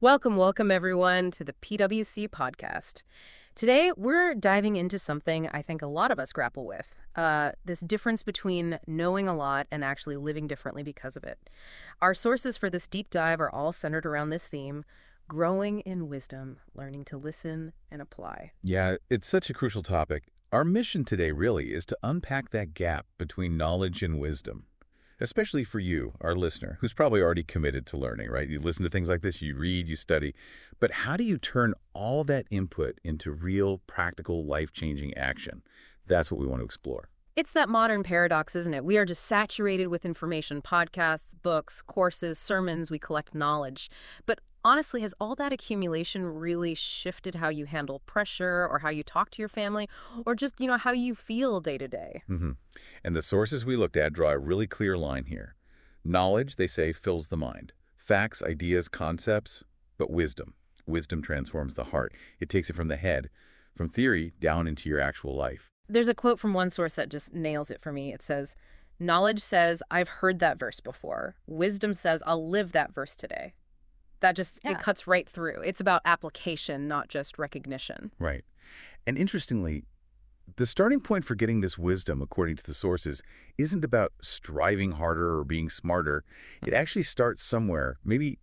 Welcome everyone to the PWC podcast. Today, we're diving into something I think a lot of us grapple with, this difference between knowing a lot and actually living differently because of it. Our sources for this deep dive are all centered around this theme, growing in wisdom, learning to listen and apply. Yeah, it's such a crucial topic. Our mission today really is to unpack that gap between knowledge and wisdom, especially for you, our listener, who's probably already committed to learning, right? You listen to things like this, you read, you study. But how do you turn all that input into real, practical, life-changing action? That's what we want to explore. It's that modern paradox, isn't it? We are just saturated with information, podcasts, books, courses, sermons, we collect knowledge. But honestly, has all that accumulation really shifted how you handle pressure or how you talk to your family or just, how you feel day to day? And the sources we looked at draw a really clear line here. Knowledge, they say, fills the mind. Facts, ideas, concepts, but wisdom. Wisdom transforms the heart. It takes it from the head, from theory, down into your actual life. There's a quote from one source that just nails it for me. It says, "Knowledge says, I've heard that verse before. Wisdom says, I'll live that verse today." That just, It cuts right through. It's about application, not just recognition. Right. And interestingly, the starting point for getting this wisdom, according to the sources, isn't about striving harder or being smarter. It actually starts somewhere, maybe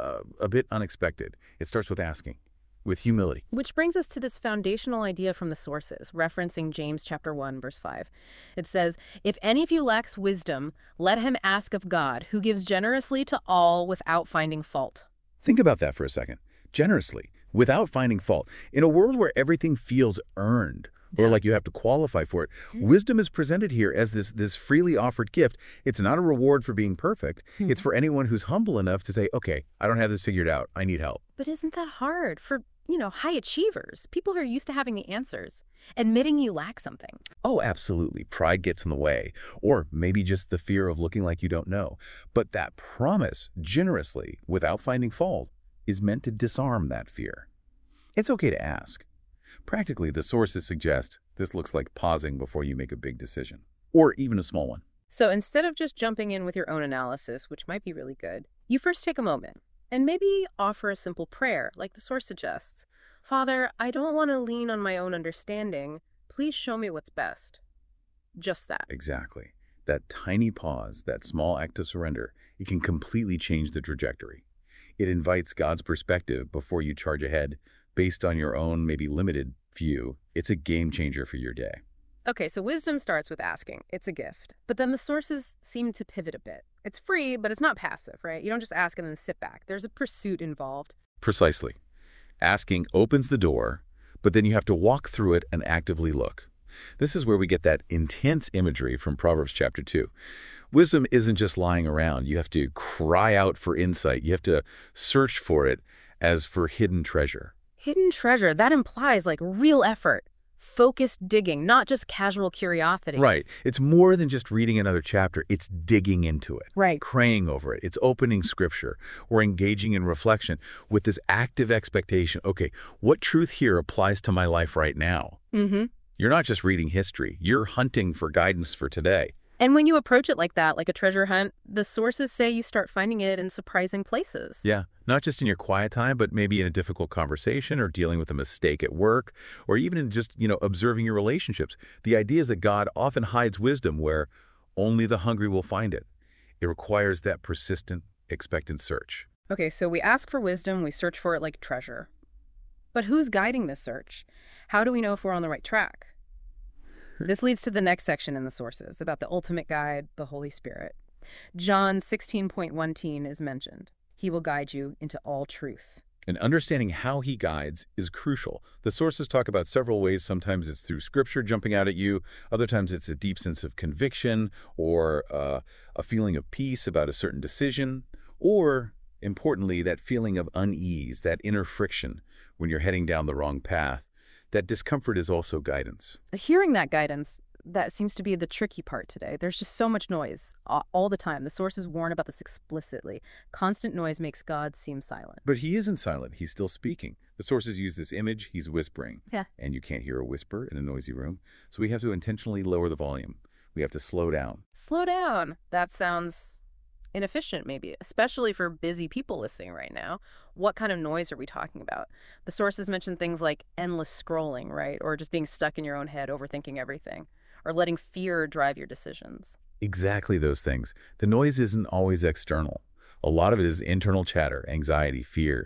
a bit unexpected. It starts with asking, with humility. Which brings us to this foundational idea from the sources, referencing James chapter 1, verse 5. It says, "If any of you lacks wisdom, let him ask of God, who gives generously to all without finding fault." Think about that for a second. Generously, without finding fault. In a world where everything feels earned, or like you have to qualify for it, wisdom is presented here as this freely offered gift. It's not a reward for being perfect. It's for anyone who's humble enough to say, okay, I don't have this figured out. I need help. But isn't that hard for, high achievers, people who are used to having the answers, admitting you lack something? Oh, absolutely. Pride gets in the way, or maybe just the fear of looking like you don't know. But that promise, generously, without finding fault, is meant to disarm that fear. It's okay to ask. Practically, the sources suggest this looks like pausing before you make a big decision, or even a small one. So instead of just jumping in with your own analysis, which might be really good, you first take a moment and maybe offer a simple prayer, like the source suggests. "Father, I don't want to lean on my own understanding. Please show me what's best." Just that. Exactly. That tiny pause, that small act of surrender, it can completely change the trajectory. It invites God's perspective before you charge ahead based on your own, maybe limited view. It's a game changer for your day. Okay, so wisdom starts with asking. It's a gift. But then the sources seem to pivot a bit. It's free, but it's not passive, right? You don't just ask and then sit back. There's a pursuit involved. Precisely. Asking opens the door, but then you have to walk through it and actively look. This is where we get that intense imagery from Proverbs chapter 2. Wisdom isn't just lying around. You have to cry out for insight. You have to search for it as for hidden treasure. Hidden treasure, that implies real effort. Focused digging, not just casual curiosity. Right. It's more than just reading another chapter. It's digging into it. Right. Praying over it. It's opening scripture or engaging in reflection with this active expectation. Okay, what truth here applies to my life right now? You're not just reading history. You're hunting for guidance for today. And when you approach it like that, like a treasure hunt, the sources say you start finding it in surprising places. Yeah, not just in your quiet time, but maybe in a difficult conversation or dealing with a mistake at work, or even in just, observing your relationships. The idea is that God often hides wisdom where only the hungry will find it. It requires that persistent, expectant search. Okay, so we ask for wisdom, we search for it like treasure. But who's guiding this search? How do we know if we're on the right track? This leads to the next section in the sources about the ultimate guide, the Holy Spirit. John 16:1 is mentioned. He will guide you into all truth. And understanding how he guides is crucial. The sources talk about several ways. Sometimes it's through scripture jumping out at you. Other times it's a deep sense of conviction or a feeling of peace about a certain decision. Or, importantly, that feeling of unease, that inner friction when you're heading down the wrong path. That discomfort is also guidance. Hearing that guidance, that seems to be the tricky part today. There's just so much noise all the time. The sources warn about this explicitly. Constant noise makes God seem silent. But he isn't silent. He's still speaking. The sources use this image. He's whispering. Yeah. And you can't hear a whisper in a noisy room. So we have to intentionally lower the volume. We have to slow down. Slow down. That sounds inefficient maybe, especially for busy people listening right now. What kind of noise are we talking about? The sources mention things like endless scrolling, right? Or just being stuck in your own head, overthinking everything, or letting fear drive your decisions. Exactly those things. The noise isn't always external. A lot of it is internal chatter, anxiety, fear.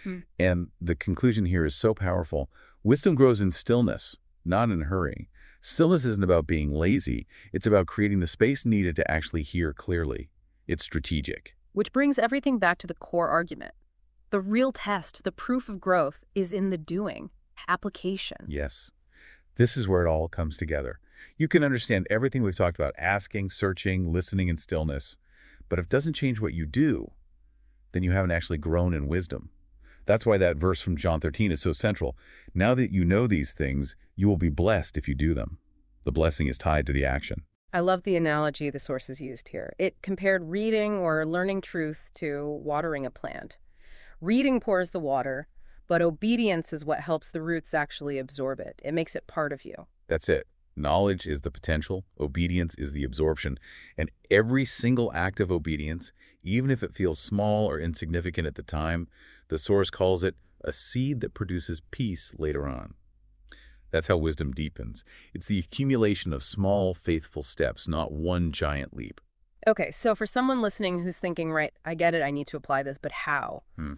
And the conclusion here is so powerful. Wisdom grows in stillness, not in hurrying. Stillness isn't about being lazy. It's about creating the space needed to actually hear clearly. It's strategic. Which brings everything back to the core argument. The real test, the proof of growth, is in the doing, application. Yes. This is where it all comes together. You can understand everything we've talked about, asking, searching, listening, and stillness. But if it doesn't change what you do, then you haven't actually grown in wisdom. That's why that verse from John 13 is so central. Now that you know these things, you will be blessed if you do them. The blessing is tied to the action. I love the analogy the sources used here. It compared reading or learning truth to watering a plant. Reading pours the water, but obedience is what helps the roots actually absorb it. It makes it part of you. That's it. Knowledge is the potential, obedience is the absorption, and every single act of obedience, even if it feels small or insignificant at the time, the source calls it a seed that produces peace later on. That's how wisdom deepens. It's the accumulation of small, faithful steps, not one giant leap. Okay, so for someone listening who's thinking, right, I get it, I need to apply this, but how?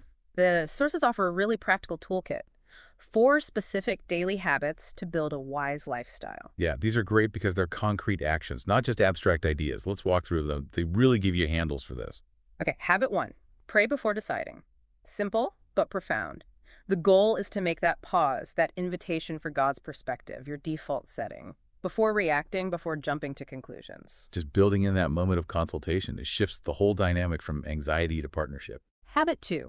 The sources offer a really practical toolkit. 4 specific daily habits to build a wise lifestyle. Yeah, these are great because they're concrete actions, not just abstract ideas. Let's walk through them. They really give you handles for this. Okay, habit 1, pray before deciding. Simple, but profound. The goal is to make that pause, that invitation for God's perspective, your default setting, before reacting, before jumping to conclusions. Just building in that moment of consultation, it shifts the whole dynamic from anxiety to partnership. Habit 2,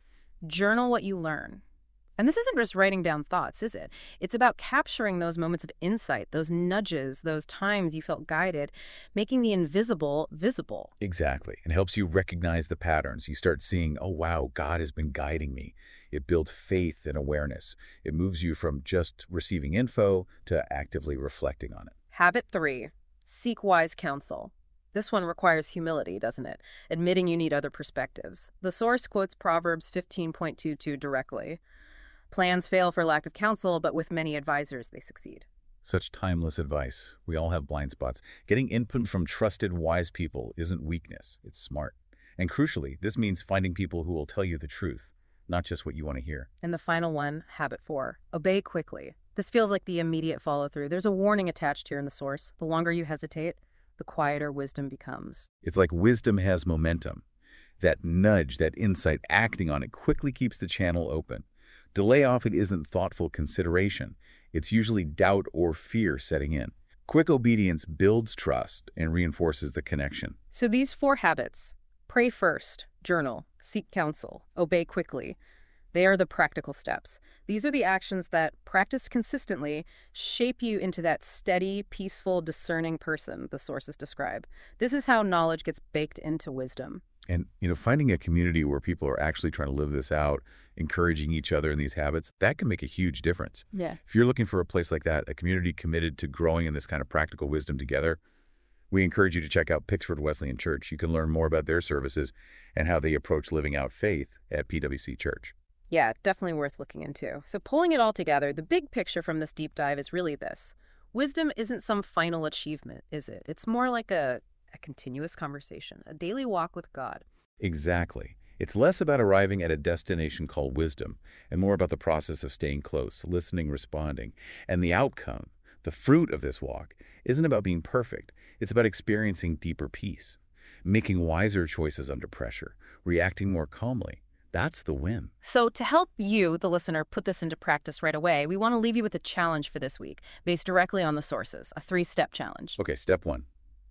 journal what you learn. And this isn't just writing down thoughts, is it? It's about capturing those moments of insight, those nudges, those times you felt guided, making the invisible visible. Exactly. It helps you recognize the patterns. You start seeing, oh, wow, God has been guiding me. It builds faith and awareness. It moves you from just receiving info to actively reflecting on it. Habit 3, seek wise counsel. This one requires humility, doesn't it? Admitting you need other perspectives. The source quotes Proverbs 15.22 directly. Plans fail for lack of counsel, but with many advisors, they succeed. Such timeless advice. We all have blind spots. Getting input from trusted, wise people isn't weakness. It's smart. And crucially, this means finding people who will tell you the truth, not just what you want to hear. And the final one, habit 4, obey quickly. This feels like the immediate follow-through. There's a warning attached here in the source. The longer you hesitate, the quieter wisdom becomes. It's like wisdom has momentum. That nudge, that insight, acting on it quickly keeps the channel open. Delay often isn't thoughtful consideration. It's usually doubt or fear setting in. Quick obedience builds trust and reinforces the connection. So these 4 habits, pray first, journal, seek counsel, obey quickly, they are the practical steps. These are the actions that, practiced consistently, shape you into that steady, peaceful, discerning person the sources describe. This is how knowledge gets baked into wisdom. And, finding a community where people are actually trying to live this out, encouraging each other in these habits, that can make a huge difference. Yeah. If you're looking for a place like that, a community committed to growing in this kind of practical wisdom together, we encourage you to check out Pixford Wesleyan Church. You can learn more about their services and how they approach living out faith at PWC Church. Yeah, definitely worth looking into. So pulling it all together, the big picture from this deep dive is really this. Wisdom isn't some final achievement, is it? It's more like a continuous conversation, a daily walk with God. Exactly. It's less about arriving at a destination called wisdom and more about the process of staying close, listening, responding. And the outcome, the fruit of this walk, isn't about being perfect. It's about experiencing deeper peace, making wiser choices under pressure, reacting more calmly. That's the win. So to help you, the listener, put this into practice right away, we want to leave you with a challenge for this week, based directly on the sources, a 3-step challenge. Okay, step 1.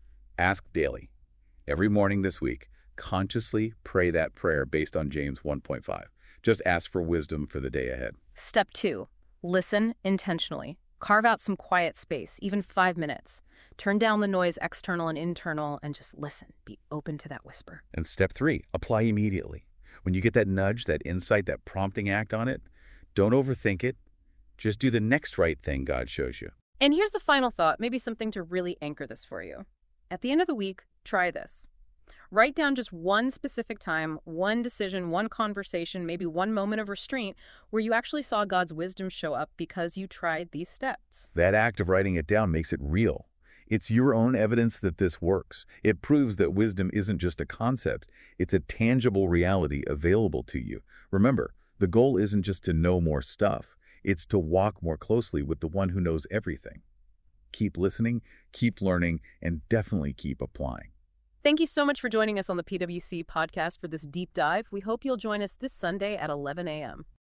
Ask daily. Every morning this week, consciously pray that prayer based on James 1.5. Just ask for wisdom for the day ahead. Step 2, listen intentionally. Carve out some quiet space, even 5 minutes. Turn down the noise, external and internal, and just listen. Be open to that whisper. And step 3, apply immediately. When you get that nudge, that insight, that prompting, act on it. Don't overthink it. Just do the next right thing God shows you. And here's the final thought, maybe something to really anchor this for you. At the end of the week, try this. Write down just one specific time, one decision, one conversation, maybe one moment of restraint where you actually saw God's wisdom show up because you tried these steps. That act of writing it down makes it real. It's your own evidence that this works. It proves that wisdom isn't just a concept. It's a tangible reality available to you. Remember, the goal isn't just to know more stuff. It's to walk more closely with the one who knows everything. Keep listening, keep learning, and definitely keep applying. Thank you so much for joining us on the PWC podcast for this deep dive. We hope you'll join us this Sunday at 11 a.m.